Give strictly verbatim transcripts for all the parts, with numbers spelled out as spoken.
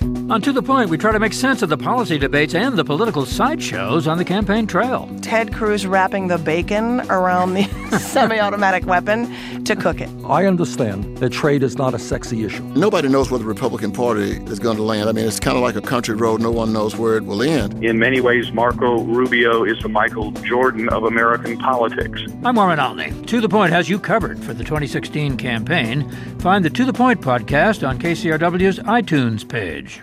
On To The Point, we try to make sense of the policy debates and the political sideshows on the campaign trail. Ted Cruz wrapping the bacon around the semi-automatic weapon to cook it. I understand that trade is not a sexy issue. Nobody knows where the Republican Party is going to land. I mean, it's kind of like a country road. No one knows where it will end. In many ways, Marco Rubio is the Michael Jordan of American politics. I'm Warren Olney. To The Point has you covered for the twenty sixteen campaign. Find the To The Point podcast on K C R W's iTunes page.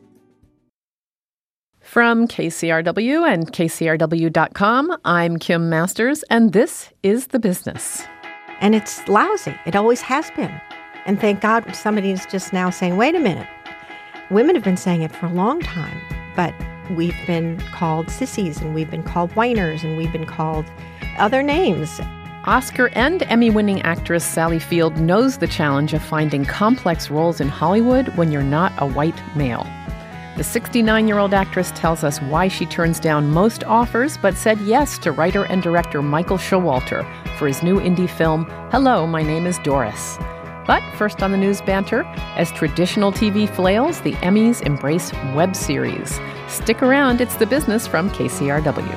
From K C R W and K C R W dot com, I'm Kim Masters, and this is The Business. And it's lousy. It always has been. And thank God somebody's just now saying, wait a minute. Women have been saying it for a long time, but we've been called sissies, and we've been called whiners, and we've been called other names. Oscar and Emmy-winning actress Sally Field knows the challenge of finding complex roles in Hollywood when you're not a white male. The sixty-nine-year-old actress tells us why she turns down most offers, but said yes to writer and director Michael Showalter for his new indie film, Hello, My Name is Doris. But first on the news banter, as traditional T V flails, the Emmys embrace web series. Stick around, it's The Business from K C R W.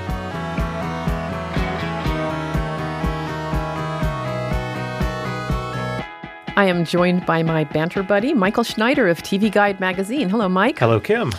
I am joined by my banter buddy, Michael Schneider of T V Guide magazine. Hello, Mike. Hello, Kim.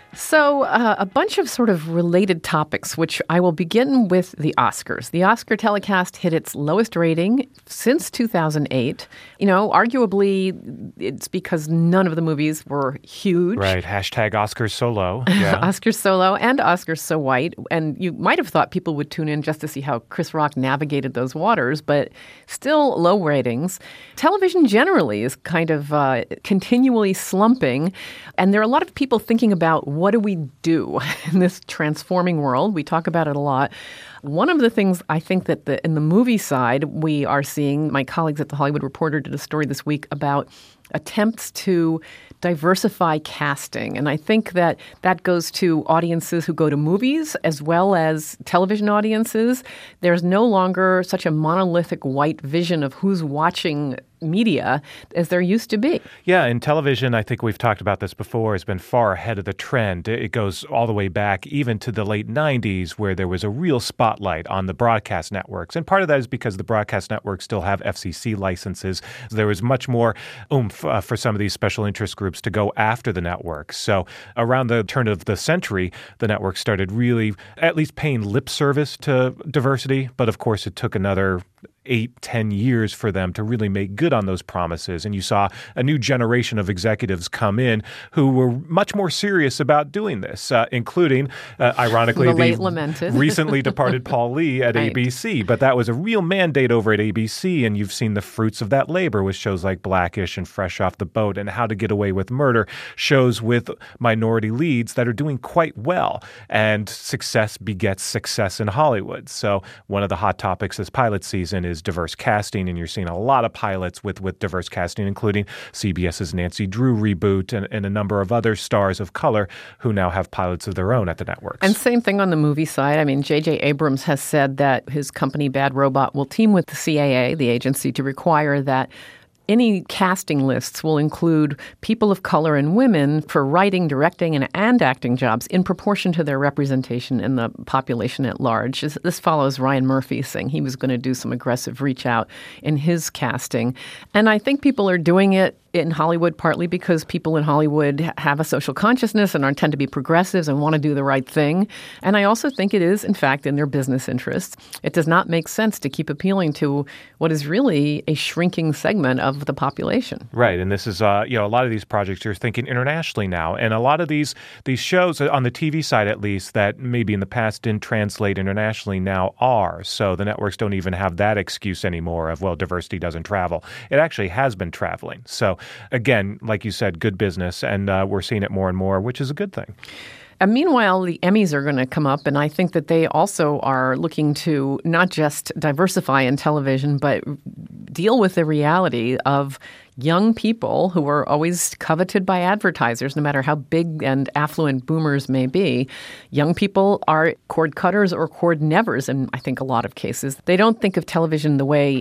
So uh, a bunch of sort of related topics, which I will begin with the Oscars. The Oscar telecast hit its lowest rating since two thousand eight. You know, arguably, it's because none of the movies were huge. Right. Hashtag Oscars so low. Yeah. Oscars so low and Oscars so white. And you might have thought people would tune in just to see how Chris Rock navigated those waters, but still low ratings. Television generally is kind of uh, continually slumping. And there are a lot of people thinking about what do we do in this transforming world? We talk about it a lot. One of the things I think that the, in the movie side we are seeing, my colleagues at The Hollywood Reporter did a story this week about attempts to diversify casting. And I think that that goes to audiences who go to movies as well as television audiences. There's no longer such a monolithic white vision of who's watching media as there used to be. Yeah, in television, I think we've talked about this before, has been far ahead of the trend. It goes all the way back even to the late nineties, where there was a real spotlight on the broadcast networks. And part of that is because the broadcast networks still have F C C licenses. There was much more oomph uh, for some of these special interest groups to go after the networks. So around the turn of the century, the networks started really at least paying lip service to diversity. But of course, it took another eight, ten years for them to really make good on those promises. And you saw a new generation of executives come in who were much more serious about doing this, uh, including, uh, ironically, the, the late lamented. recently departed Paul Lee at right. A B C. But that was a real mandate over at A B C, and you've seen the fruits of that labor with shows like Blackish and Fresh Off the Boat and How to Get Away with Murder, shows with minority leads that are doing quite well. And success begets success in Hollywood. So one of the hot topics this pilot season is is diverse casting, and you're seeing a lot of pilots with, with diverse casting, including CBS's Nancy Drew reboot and, and a number of other stars of color who now have pilots of their own at the networks. And same thing on the movie side. I mean, J J Abrams has said that his company Bad Robot will team with the C A A, the agency, to require that any casting lists will include people of color and women for writing, directing, and, and acting jobs in proportion to their representation in the population at large. This, this follows Ryan Murphy saying he was going to do some aggressive reach out in his casting. And I think people are doing it in Hollywood partly because people in Hollywood have a social consciousness and are tend to be progressives and want to do the right thing. And I also think it is, in fact, in their business interests. It does not make sense to keep appealing to what is really a shrinking segment of the population. Right. And this is, uh, you know, a lot of these projects are thinking internationally now. And a lot of these these shows, on the T V side at least, that maybe in the past didn't translate internationally now are. So the networks don't even have that excuse anymore of, well, diversity doesn't travel. It actually has been traveling. So again, like you said, good business, and uh, we're seeing it more and more, which is a good thing. And meanwhile, the Emmys are going to come up, and I think that they also are looking to not just diversify in television, but deal with the reality of young people who are always coveted by advertisers, no matter how big and affluent boomers may be. Young people are cord cutters or cord nevers in, I think, a lot of cases. They don't think of television the way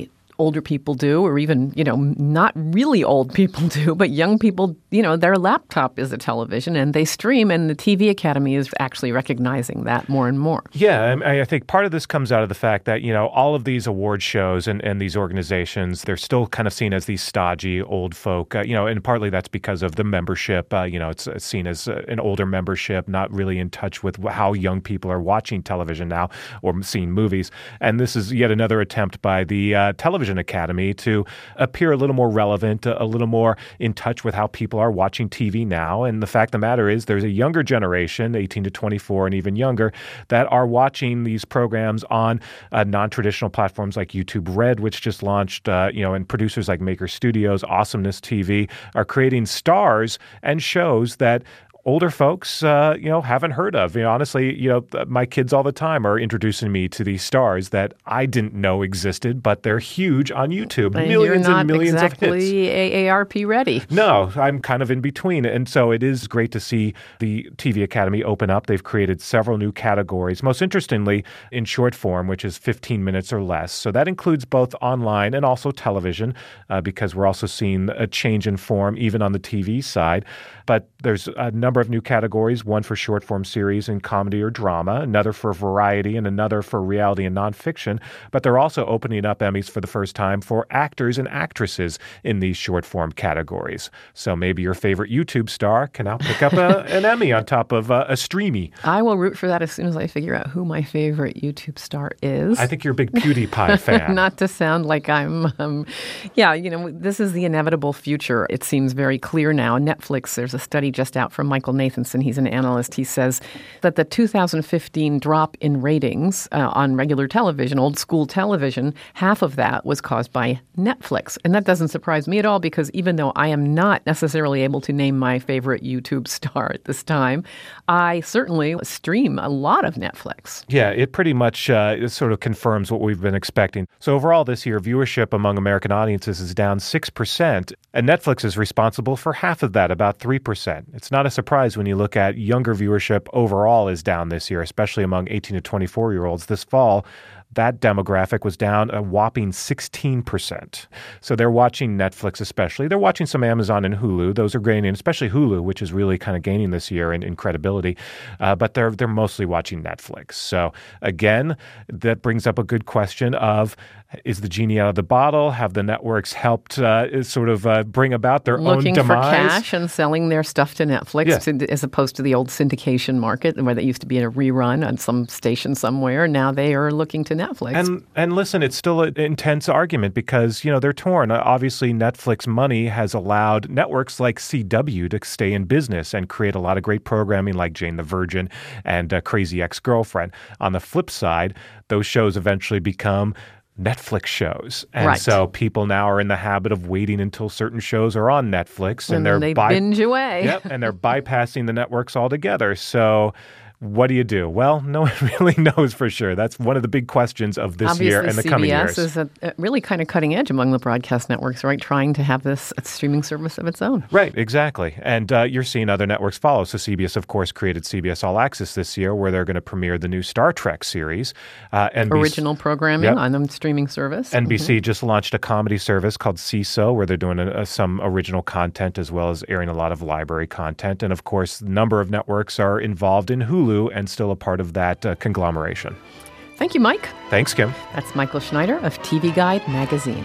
older people do, or even, you know, not really old people do, but young people, you know, their laptop is a television and they stream, and the T V Academy is actually recognizing that more and more. Yeah, I, I think part of this comes out of the fact that, you know, all of these award shows and, and these organizations, they're still kind of seen as these stodgy old folk, uh, you know, and partly that's because of the membership. Uh, you know, it's seen as an older membership, not really in touch with how young people are watching television now or seeing movies. And this is yet another attempt by the uh, Television Academy to appear a little more relevant, a, a little more in touch with how people are watching T V now. And the fact of the matter is there's a younger generation, eighteen to twenty-four and even younger, that are watching these programs on uh, non-traditional platforms like YouTube Red, which just launched, uh, you know, and producers like Maker Studios, Awesomeness T V are creating stars and shows that older folks, uh, you know, haven't heard of. You know, honestly, you know, my kids all the time are introducing me to these stars that I didn't know existed, but they're huge on YouTube. And millions you're not and millions exactly of hits. A A R P ready. No, I'm kind of in between. And so it is great to see the T V Academy open up. They've created several new categories, most interestingly in short form, which is fifteen minutes or less. So that includes both online and also television, uh, because we're also seeing a change in form even on the T V side. But there's a number of new categories, one for short-form series and comedy or drama, another for variety, and another for reality and nonfiction. But they're also opening up Emmys for the first time for actors and actresses in these short-form categories. So maybe your favorite YouTube star can now pick up a, an Emmy on top of uh, a streamy. I will root for that as soon as I figure out who my favorite YouTube star is. I think you're a big PewDiePie fan. Not to sound like I'm, um, yeah, you know, this is the inevitable future. It seems very clear now. Netflix, there's a study just out from Michael Nathanson. He's an analyst. He says that the two thousand fifteen drop in ratings uh, on regular television, old school television, half of that was caused by Netflix. And that doesn't surprise me at all, because even though I am not necessarily able to name my favorite YouTube star at this time, I certainly stream a lot of Netflix. Yeah, it pretty much uh, it sort of confirms what we've been expecting. So overall this year, viewership among American audiences is down six percent, and Netflix is responsible for half of that, about three percent. It's not a surprise when you look at younger viewership overall is down this year, especially among eighteen to twenty-four-year-olds. This fall, that demographic was down a whopping sixteen percent. So they're watching Netflix especially. They're watching some Amazon and Hulu. Those are gaining, especially Hulu, which is really kind of gaining this year in, in credibility. Uh, but they're they're mostly watching Netflix. So again, that brings up a good question of, is the genie out of the bottle? Have the networks helped uh, sort of uh, bring about their Looking own demise? Looking for cash and selling their stuff to Netflix, Yeah. to, as opposed to the old syndication market where they used to be in a rerun on some station somewhere. Now they are looking to Netflix. And and listen, it's still an intense argument because, you know, they're torn. Obviously, Netflix money has allowed networks like C W to stay in business and create a lot of great programming like Jane the Virgin and uh, Crazy Ex-Girlfriend. On the flip side, those shows eventually become Netflix shows. And right. so people now are in the habit of waiting until certain shows are on Netflix. And, and they're they by- binge away. Yep, and they're bypassing the networks altogether. So what do you do? Well, no one really knows for sure. That's one of the big questions of this Obviously, year and the coming years. C B S is a, a really kind of cutting edge among the broadcast networks, right? Trying to have this a streaming service of its own. Right, exactly. And uh, you're seeing other networks follow. So C B S, of course, created C B S All Access this year, where they're going to premiere the new Star Trek series. Uh, N B C, Original programming yep. on the streaming service. N B C Mm-hmm. just launched a comedy service called C I S O, where they're doing a, a, some original content as well as airing a lot of library content. And of course, a number of networks are involved in Hulu and still a part of that uh, conglomeration. Thank you, Mike. Thanks, Kim. That's Michael Schneider of T V Guide magazine.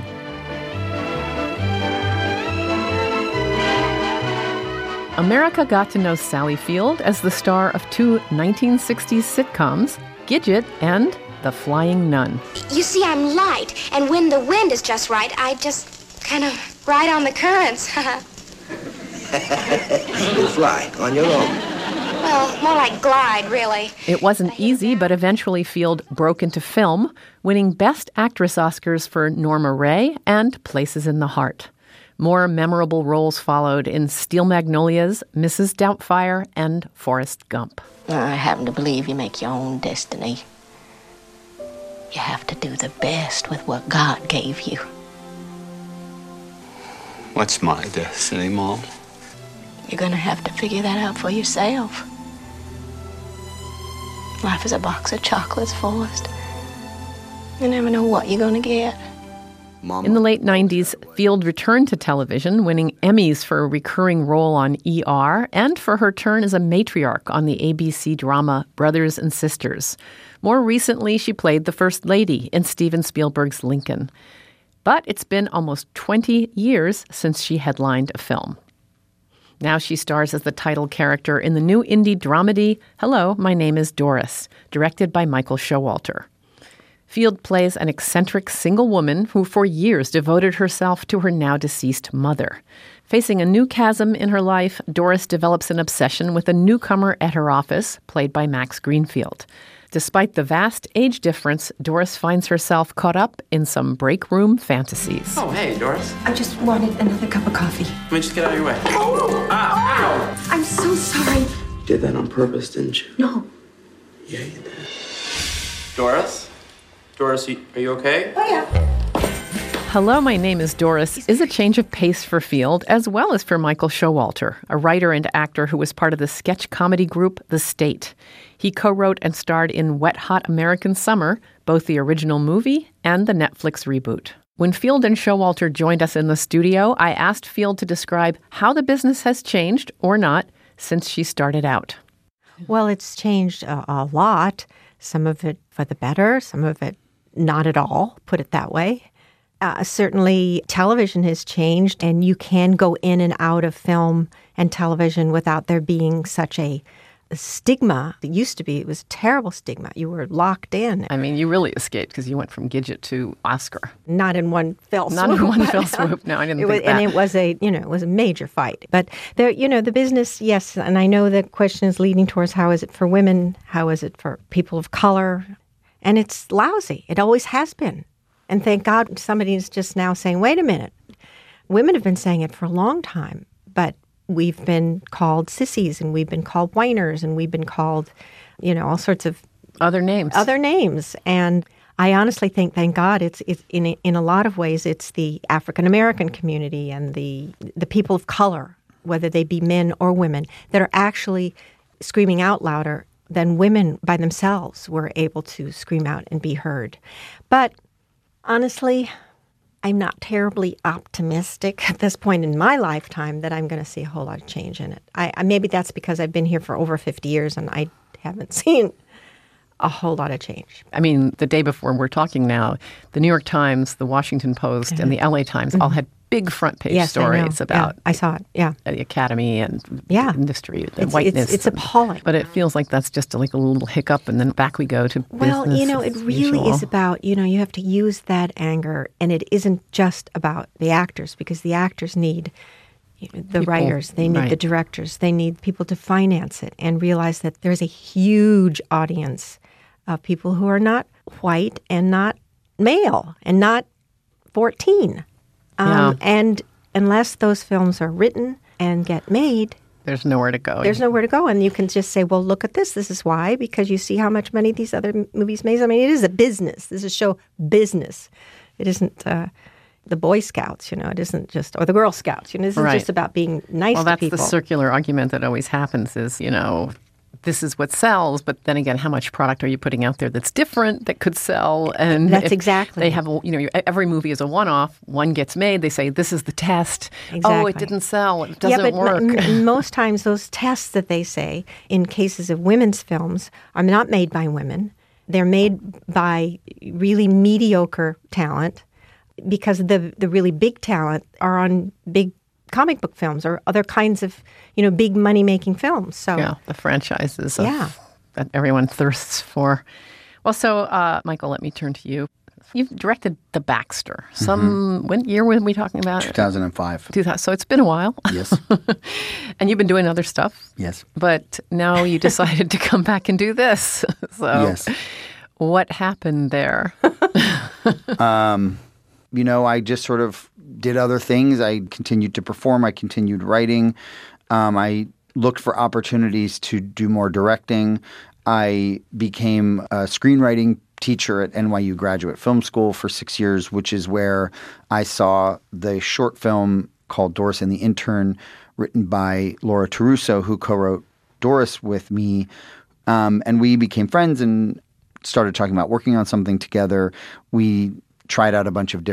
America got to know Sally Field as the star of two nineteen sixties sitcoms, Gidget and The Flying Nun. You see, I'm light, and when the wind is just right, I just kind of ride on the currents. You fly on your own. Well, more like glide, really. It wasn't easy, but eventually Field broke into film, winning Best Actress Oscars for Norma Ray and Places in the Heart. More memorable roles followed in Steel Magnolias, Missus Doubtfire, and Forrest Gump. I happen to believe you make your own destiny. You have to do the best with what God gave you. What's my destiny, Mom? You're gonna have to figure that out for yourself. Life is a box of chocolates, Forrest. You never know what you're gonna get. Mama. In the late nineties, Field returned to television, winning Emmys for a recurring role on E R and for her turn as a matriarch on the A B C drama Brothers and Sisters. More recently, she played the First Lady in Steven Spielberg's Lincoln. But it's been almost twenty years since she headlined a film. Now she stars as the title character in the new indie dramedy Hello, My Name is Doris, directed by Michael Showalter. Field plays an eccentric single woman who for years devoted herself to her now-deceased mother. Facing a new chasm in her life, Doris develops an obsession with a newcomer at her office, played by Max Greenfield. Despite the vast age difference, Doris finds herself caught up in some break room fantasies. Oh, hey, Doris. I just wanted another cup of coffee. Let me just get out of your way. Oh! Ah, ow! I'm so sorry. You did that on purpose, didn't you? No. Yeah, you did. Doris? Doris, are you okay? Oh, yeah. Hello, My Name is Doris is a change of pace for Field, as well as for Michael Showalter, a writer and actor who was part of the sketch comedy group The State. He co-wrote and starred in Wet Hot American Summer, both the original movie and the Netflix reboot. When Field and Showalter joined us in the studio, I asked Field to describe how the business has changed, or not, since she started out. Well, it's changed a, a lot. Some of it for the better, some of it not at all, put it that way. Uh, certainly, television has changed, and you can go in and out of film and television without there being such a, a stigma. It used to be, it was a terrible stigma. You were locked in. I mean, you really escaped because you went from Gidget to Oscar. Not in one fell swoop. Not in one fell swoop. No, I didn't it think was, that. And it was a, you know, it was a major fight. But there, you know, the business, yes, and I know the question is leading towards how is it for women? How is it for people of color? And it's lousy. It always has been. And thank God somebody is just now saying, wait a minute. Women have been saying it for a long time, but we've been called sissies and we've been called whiners and we've been called, you know, all sorts of other names. Other names. And I honestly think, thank God, it's, it's in in a lot of ways, it's the African American community and the the people of color, whether they be men or women, that are actually screaming out louder than women by themselves were able to scream out and be heard. But honestly, I'm not terribly optimistic at this point in my lifetime that I'm going to see a whole lot of change in it. I, I maybe that's because I've been here for over fifty years and I haven't seen a whole lot of change. I mean, the day before we're talking now, the New York Times, the Washington Post, mm-hmm. and the L A Times mm-hmm. all had big front page yes, stories I about yeah, I saw it. Yeah. the academy and yeah. the industry, the it's, whiteness. It's, it's appalling. But it feels like that's just a, like a little hiccup, and then back we go to well, business. Well, you know, it really usual. is about, you know, you have to use that anger, and it isn't just about the actors, because the actors need you know, the people, writers, they need right. the directors, they need people to finance it, and realize that there's a huge audience of people who are not white and not male and not fourteen. Um, yeah. And unless those films are written and get made, there's nowhere to go. There's nowhere to go. And you can just say, well, look at this. This is why, because you see how much money these other m- movies made. I mean, it is a business. This is show business. It isn't uh, the Boy Scouts, you know. It isn't just, or the Girl Scouts. You know, this right. is just about being nice well, to that's people. the circular argument that always happens is, you know, this is what sells, but then again, how much product are you putting out there that's different, that could sell? And that's exactly. They have, you know, every movie is a one-off. One gets made. They say, this is the test. Exactly. Oh, it didn't sell. It doesn't yeah, but work. M- most times those tests that they say, in cases of women's films, are not made by women. They're made by really mediocre talent, because the the really big talent are on big comic book films or other kinds of, you know, big money-making films. So yeah, the franchises of, yeah. that everyone thirsts for. Well, so, uh, Michael, let me turn to you. You've directed The Baxter. Some, mm-hmm. when year were we talking about? two thousand five. two thousand, so it's been a while. Yes. And you've been doing other stuff. Yes. But now you decided to come back and do this. So yes. What happened there? um, you know, I just sort of did other things. I continued to perform. I continued writing. Um, I looked for opportunities to do more directing. I became a screenwriting teacher at N Y U Graduate Film School for six years, which is where I saw the short film called Doris and the Intern, written by Laura Taruso, who co-wrote Doris with me. Um, and we became friends and started talking about working on something together. We tried out a bunch of different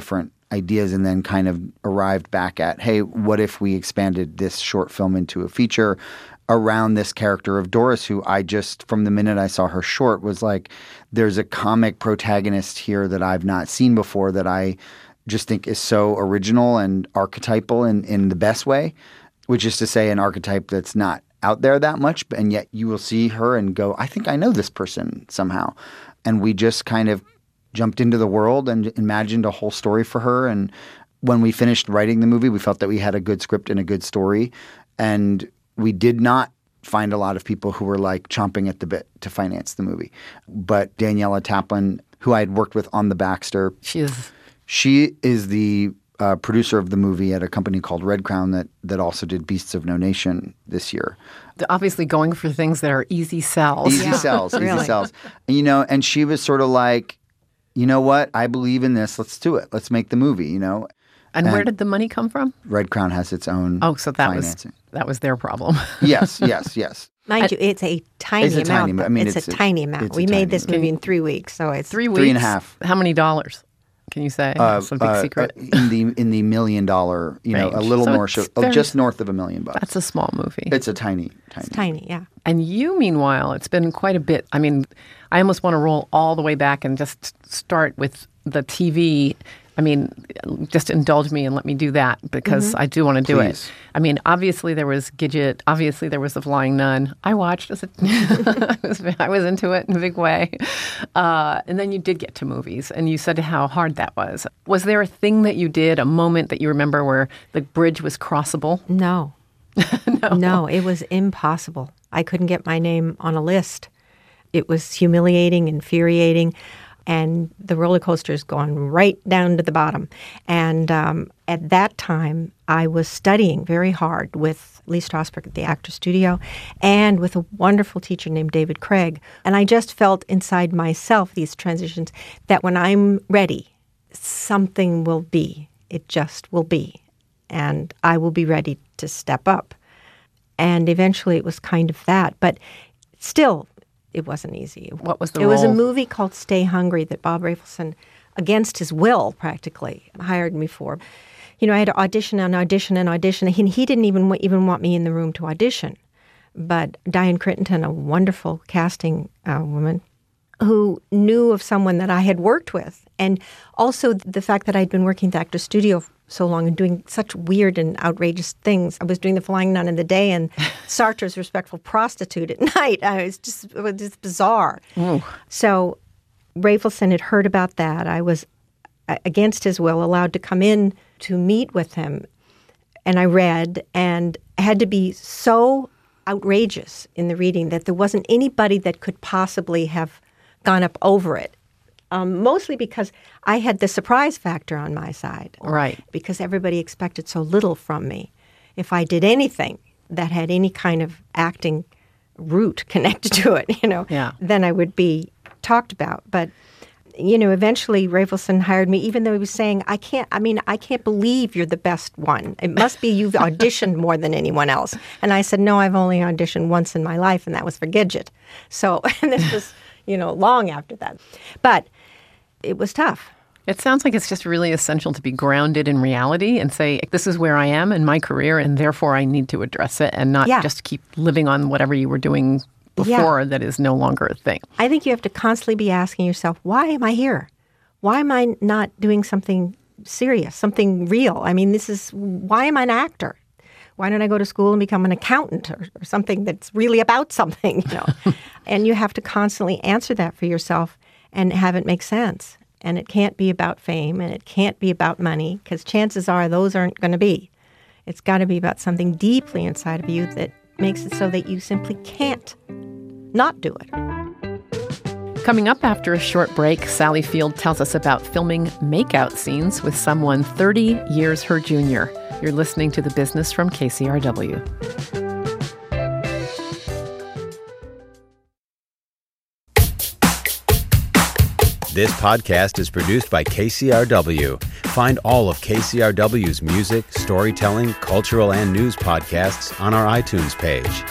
ideas and then kind of arrived back at, hey, what if we expanded this short film into a feature around this character of Doris, who I just, from the minute I saw her short, was like, there's a comic protagonist here that I've not seen before that I just think is so original and archetypal in, in the best way, which is to say an archetype that's not out there that much, and yet you will see her and go, I think I know this person somehow. And we just kind of jumped into the world and imagined a whole story for her. And when we finished writing the movie, we felt that we had a good script and a good story. And we did not find a lot of people who were like chomping at the bit to finance the movie. But Daniela Taplin, who I had worked with on The Baxter, she is, she is the uh, producer of the movie at a company called Red Crown that that also did Beasts of No Nation this year. They're obviously going for things that are easy sells. Easy yeah. sells, easy really. sells. And, you know, and she was sort of like, you know what? I believe in this. Let's do it. Let's make the movie, you know. And, and where did the money come from? Red Crown has its own Oh, so that financing. was that was their problem. yes, yes, yes. Mind you, it's a tiny it's a amount. Tiny, I mean, it's, it's a, a tiny amount. it's We a made tiny this amount. movie in three weeks, so it's Three weeks? Three and a half. How many dollars? Can you say? Uh, It's a big uh, secret. uh, in the in the million dollar, you know, Range. a little So more, it's so, very- just north of a million bucks. That's a small movie. It's a tiny, tiny. It's tiny, yeah. And you, meanwhile, it's been quite a bit. I mean, I almost want to roll all the way back and just start with the T V. I mean, just indulge me and let me do that because Mm-hmm. I do want to do Please. it. I mean, obviously there was Gidget. Obviously there was The Flying Nun. I watched as a I was I was into it in a big way. Uh, and then you did get to movies, and you said how hard that was. Was there a thing that you did, a moment that you remember where the bridge was crossable? No. no. No, it was impossible. I couldn't get my name on a list. It was humiliating, infuriating, and the roller coaster's gone right down to the bottom. And um, at that time, I was studying very hard with Lee Strasberg at the Actors Studio and with a wonderful teacher named David Craig. And I just felt inside myself, these transitions, that when I'm ready, something will be. It just will be. And I will be ready to step up. And eventually it was kind of that. But still, it wasn't easy. What was the It role? was a movie called Stay Hungry that Bob Rafelson, against his will practically, hired me for. You know, I had to audition and audition and audition. He, he didn't even even want me in the room to audition. But Diane Crittenden, a wonderful casting uh, woman, who knew of someone that I had worked with. And also the fact that I'd been working at the Actors Studio so long and doing such weird and outrageous things. I was doing The Flying Nun in the day and Sartre's Respectful Prostitute at night. I was just, it was just bizarre. Ooh. So Rafelson had heard about that. I was, against his will, allowed to come in to meet with him. And I read and had to be so outrageous in the reading that there wasn't anybody that could possibly have gone up over it. Um, mostly because I had the surprise factor on my side. Right. Because everybody expected so little from me. If I did anything that had any kind of acting root connected to it, you know, Yeah. then I would be talked about. But, you know, eventually Rafelson hired me, even though he was saying, I can't, I mean, I can't believe you're the best one. It must be you've auditioned more than anyone else. And I said, no, I've only auditioned once in my life, and that was for Gidget. So, and this was, you know, long after that. But it was tough. It sounds like it's just really essential to be grounded in reality and say, this is where I am in my career, and therefore I need to address it and not Yeah. just keep living on whatever you were doing before Yeah. that is no longer a thing. I think you have to constantly be asking yourself, why am I here? Why am I not doing something serious, something real? I mean, this is, why am I an actor? Why don't I go to school and become an accountant or, or something that's really about something, you know? And you have to constantly answer that for yourself and have it make sense. And it can't be about fame and it can't be about money because chances are those aren't going to be. It's got to be about something deeply inside of you that makes it so that you simply can't not do it. Coming up after a short break, Sally Field tells us about filming makeout scenes with someone thirty years her junior. You're listening to The Business from K C R W. This podcast is produced by K C R W. Find all of K C R W's music, storytelling, cultural, and news podcasts on our iTunes page.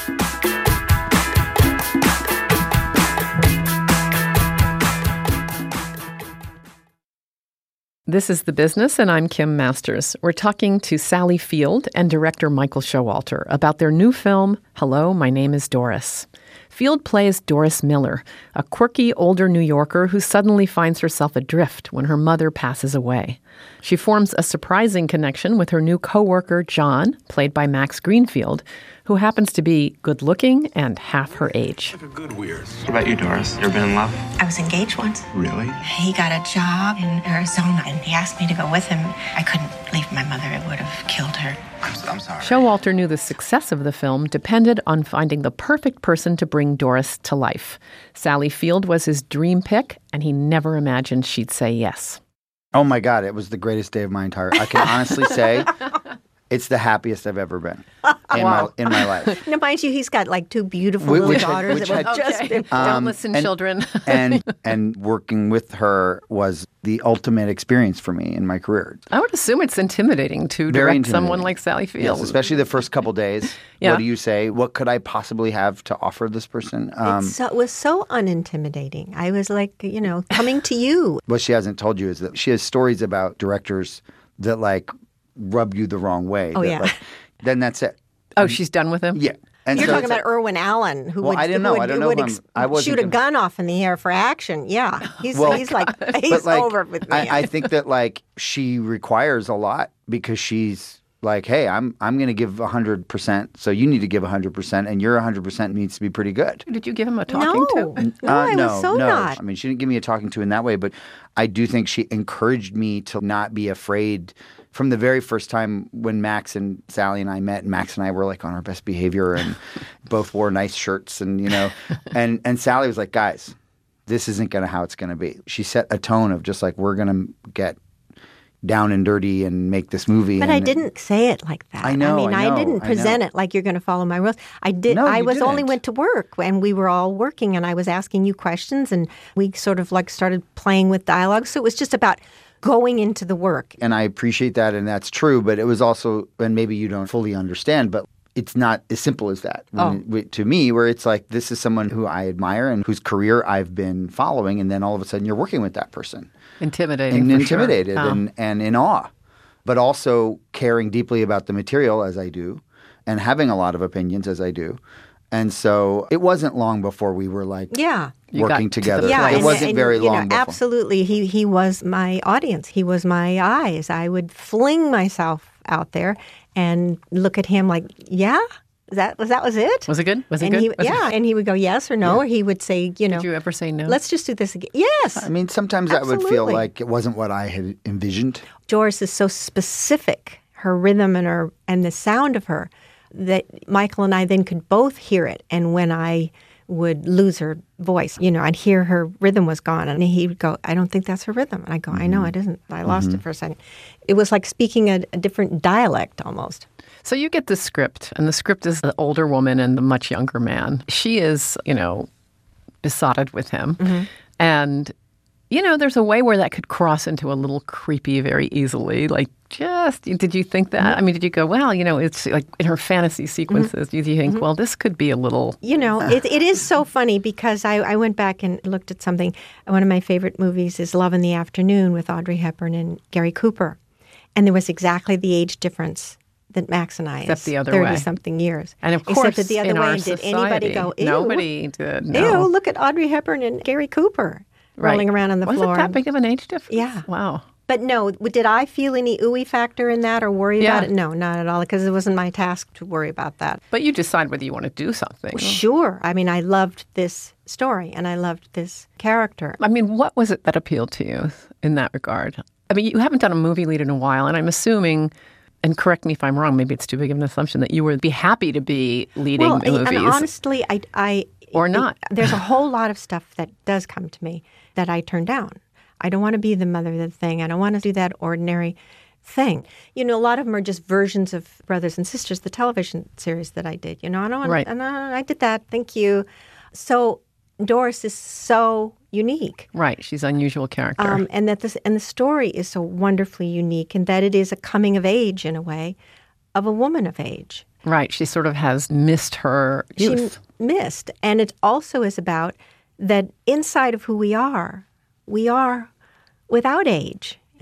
This is The Business, and I'm Kim Masters. We're talking to Sally Field and director Michael Showalter about their new film, Hello, My Name is Doris. Field plays Doris Miller, a quirky older New Yorker who suddenly finds herself adrift when her mother passes away. She forms a surprising connection with her new co-worker, John, played by Max Greenfield, who happens to be good-looking and half her age. Like a good weird. What about you, Doris? You ever been in love? I was engaged once. Really? He got a job in Arizona, and he asked me to go with him. I couldn't leave my mother. It would have killed her. I'm, I'm sorry. Showalter knew the success of the film depended on finding the perfect person to bring Doris to life. Sally Field was his dream pick, and he never imagined she'd say yes. Oh my God, it was the greatest day of my entire... I can honestly say it's the happiest I've ever been in, Wow. my, in my life. Now, mind you, he's got like two beautiful Which- little which- daughters which that had- were just Okay. been- Don't Um, listen, and- children. and and working with her was the ultimate experience for me in my career. I would assume it's intimidating to Very direct someone intimidating. like Sally Field. Yes, especially the first couple days. Yeah. What do you say? What could I possibly have to offer this person? Um, It's so, it was so unintimidating. I was like, you know, coming to you. what she hasn't told you is that she has stories about directors that like rub you the wrong way. Oh, that, yeah. like, then that's it. Oh, she's done with him? Yeah. And You're so talking it's about like- Irwin Allen, who Well, would, I didn't who know. would, I don't who know would if I'm- ex- I wasn't shoot a gonna- gun off in the air for action. Yeah, he's Well, he's like but, he's like, over with me. I, I think that like she requires a lot because she's like, hey, I'm I'm going to give one hundred percent, so you need to give one hundred percent, and your one hundred percent needs to be pretty good. Did you give him a talking no, to? no, I no, was so no. not. I mean, she didn't give me a talking to in that way, but I do think she encouraged me to not be afraid. From the very first time when Max and Sally and I met, and Max and I were like on our best behavior and both wore nice shirts, and you know, and and Sally was like, guys, this isn't gonna how it's gonna be. She set a tone of just like, we're gonna get down and dirty and make this movie. But and I didn't say it like that. I know, I mean, I know, didn't I present know. it like you're going to follow my rules. I did. No, I you was only didn't. went to work, and we were all working, and I was asking you questions, and we sort of like started playing with dialogue. So it was just about going into the work. And I appreciate that, and that's true. But it was also, and maybe you don't fully understand, but it's not as simple as that. When, Oh. to me, where it's like, this is someone who I admire and whose career I've been following, and then all of a sudden you're working with that person. Intimidating. And for intimidated sure. Oh. and, and in awe. But also caring deeply about the material as I do, and having a lot of opinions as I do. And so it wasn't long before we were like Yeah. You got working to the together. Yeah, it and, wasn't and, very you long know, before. absolutely. He he was my audience. He was my eyes. I would fling myself out there and look at him like, yeah, that was that was it. Was it good? Was it and good? He, Was it- yeah, and he would go yes or no, Yeah. or he would say, you know, Did you ever say no? let's just do this again. Yes. I mean, sometimes I would feel Absolutely. like it wasn't what I had envisioned. Doris is so specific, her rhythm and her and the sound of her, that Michael and I then could both hear it. And when I would lose her voice, you know, I'd hear her rhythm was gone, and he would go, "I don't think that's her rhythm." And I go, "I know it isn't. I lost Mm-hmm. it for a second." It was like speaking a, a different dialect almost. So you get the script, and the script is the older woman and the much younger man. She is, you know, besotted with him. Mm-hmm. And, you know, there's a way where that could cross into a little creepy very easily. Like, just, did you think that? I mean, did you go, well, you know, it's like in her fantasy sequences, Mm-hmm. did you think, well, this could be a little... You know, it, it is so funny because I, I went back and looked at something. One of my favorite movies is Love in the Afternoon with Audrey Hepburn and Gary Cooper. And there was exactly the age difference that Max and I Except is the other way. thirty-something years. And of Except course, that the other in way, our did society, anybody go, ew? nobody did. Ew, No. look at Audrey Hepburn and Gary Cooper rolling Right. around on the Was floor. it that big of an age difference? Yeah. Wow. But no, did I feel any ooey factor in that or worry Yeah. about it? No, not at all, because it wasn't my task to worry about that. But you decide whether you want to do something. Sure. I mean, I loved this story and I loved this character. I mean, what was it that appealed to you in that regard? I mean, you haven't done a movie lead in a while, and I'm assuming, and correct me if I'm wrong, maybe it's too big of an assumption, that you would be happy to be leading well, movies. and honestly, I, I Or not. it- there's a whole lot of stuff that does come to me that I turn down. I don't want to be the mother of the thing. I don't want to do that ordinary thing. You know, a lot of them are just versions of Brothers and Sisters, the television series that I did. You know, I don't want Right. and I, I did that. Thank you. So Doris is so unique. Right, she's an unusual character. Um, and that this and the story is so wonderfully unique, and that it is a coming of age in a way of a woman of age. Right, she sort of has missed her youth. She missed, and it also is about that inside of who we are, we are without age,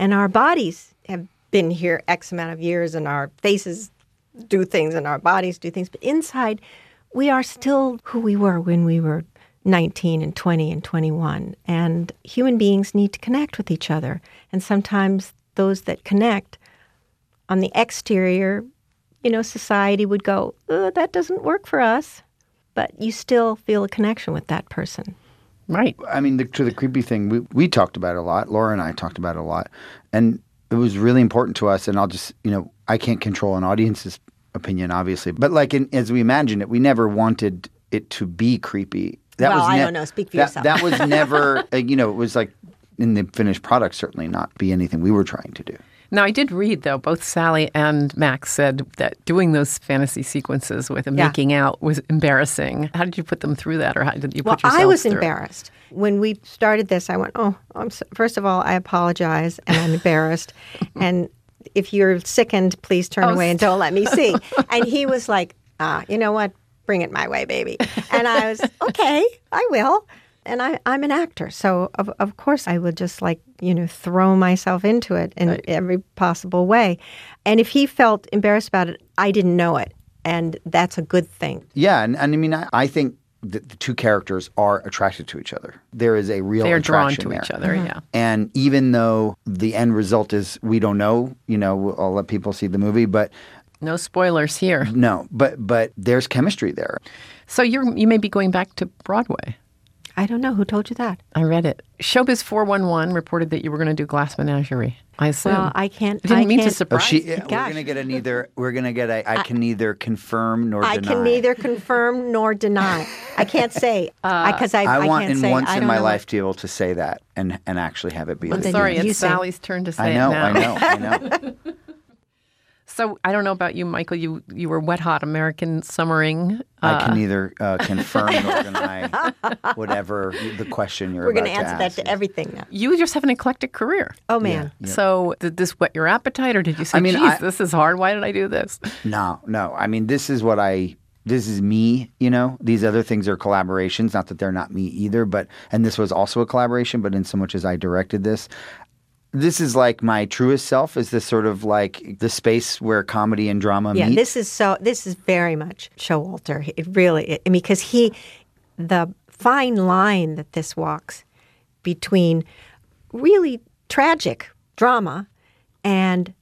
And our bodies have been here X amount of years, and our faces do things and our bodies do things. But inside, we are still who we were when we were nineteen and twenty and twenty-one. And human beings need to connect with each other. And sometimes those that connect on the exterior, you know, society would go, oh, that doesn't work for us. But you still feel a connection with that person. Right. I mean, the, to the creepy thing, we, we talked about it a lot. Laura and I talked about it a lot. And it was really important to us. And I'll just, you know, I can't control an audience's opinion, obviously. But like in, as we imagined it, we never wanted it to be creepy. That well, was I ne- don't know. Speak for that, yourself. That was never, uh, you know, it was like in the finished product, certainly not be anything we were trying to do. Now, I did read, though, both Sally and Max said that doing those fantasy sequences with Yeah. making out was embarrassing. How did you put them through that, or how did you Well, put yourself I was through? embarrassed. When we started this, I went, oh, I'm so, first of all, I apologize, and I'm embarrassed. And if you're sickened, please turn Oh, away and don't let me see. And he was like, ah, you know what? Bring it my way, baby. And I was, okay, I will. And I, I'm an actor, so of of course I would just like, you know, throw myself into it in Right. every possible way. And if he felt embarrassed about it, I didn't know it. And that's a good thing. Yeah. And, and I mean, I, I think that the two characters are attracted to each other. There is a real They are drawn attraction to there. each other, yeah. And even though the end result is we don't know, you know, I'll let people see the movie, but No spoilers here. no, but but there's chemistry there. So you're you may be going back to Broadway. I don't know. Who told you that? I read it. Showbiz four one one reported that you were going to do Glass Menagerie. I assume. Well, I can't. I didn't I mean to can't- Oh, surprise she, you. we're gonna get a neither. We're gonna get a. I can neither confirm nor I deny. can neither confirm nor deny. I can't say because I, I, I want can't in say. once I in don't my know life to be able to say that and and actually have it be. I'm the sorry, truth. it's Sally's turn to say I know. it now. I know. I know. So I don't know about you, Michael. You you were wet hot American summering. I can uh, neither uh, confirm nor deny whatever the question you're We're about going to answer that ask. to everything now. You just have an eclectic career. Oh man. Yeah. So did this whet your appetite, or did you say, I mean, "Geez, I- this is hard. Why did I do this?" No, no. I mean, this is what I. This is me. You know, these other things are collaborations. Not that they're not me either, but and this was also a collaboration. But in so much as I directed this. This is like my truest self, is this sort of like the space where comedy and drama Yeah, meet. this is so. This is very much Showalter. It really. I mean, because he, the fine line that this walks between really tragic drama and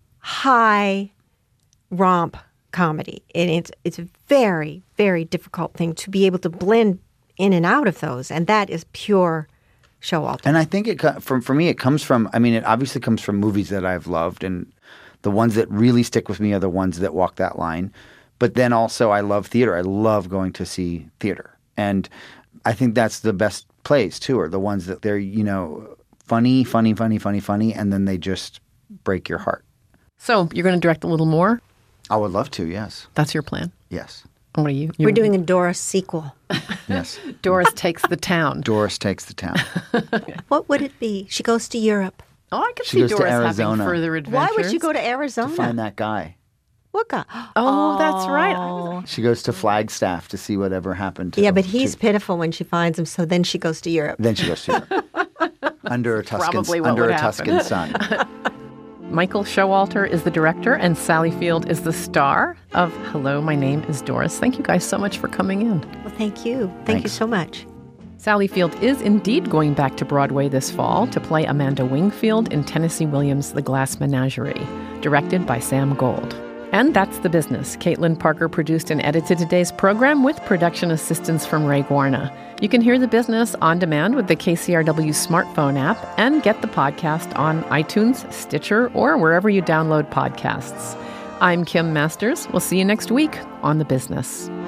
high romp comedy, and it's it's a very very difficult thing to be able to blend in and out of those, and that is pure Showalter. And I think it co- from for me it comes from. I mean, it obviously comes from movies that I've loved, and the ones that really stick with me are the ones that walk that line. But then also, I love theater. I love going to see theater, and I think that's the best plays too. Are the ones that they're you know funny, funny, funny, funny, funny, and then they just break your heart. So you're going to direct a little more? I would love to. Yes. That's your plan. Yes. What are you? We're doing a Doris sequel. Yes. Doris Takes the Town. Doris Takes the Town. What would it be? She goes to Europe. Oh, I could She see goes to Doris having Arizona. further adventures. Why would she go to Arizona? To find that guy. What guy? Oh, that's right. I was- She goes to Flagstaff to see whatever happened to Yeah, but to- he's pitiful when she finds him, so then she goes to Europe. Then she goes to Europe. under a Tuscan Probably what under would a Tuscan happen. sun. Michael Showalter is the director, and Sally Field is the star of Hello, My Name is Doris. Thank you guys so much for coming in. Well, thank you. Thank you Thanks. so much. Sally Field is indeed going back to Broadway this fall to play Amanda Wingfield in Tennessee Williams' The Glass Menagerie, directed by Sam Gold. And that's The Business. Caitlin Parker produced and edited today's program with production assistance from Ray Guarna. You can hear The Business on demand with the K C R W smartphone app and get the podcast on iTunes, Stitcher, or wherever you download podcasts. I'm Kim Masters. We'll see you next week on The Business.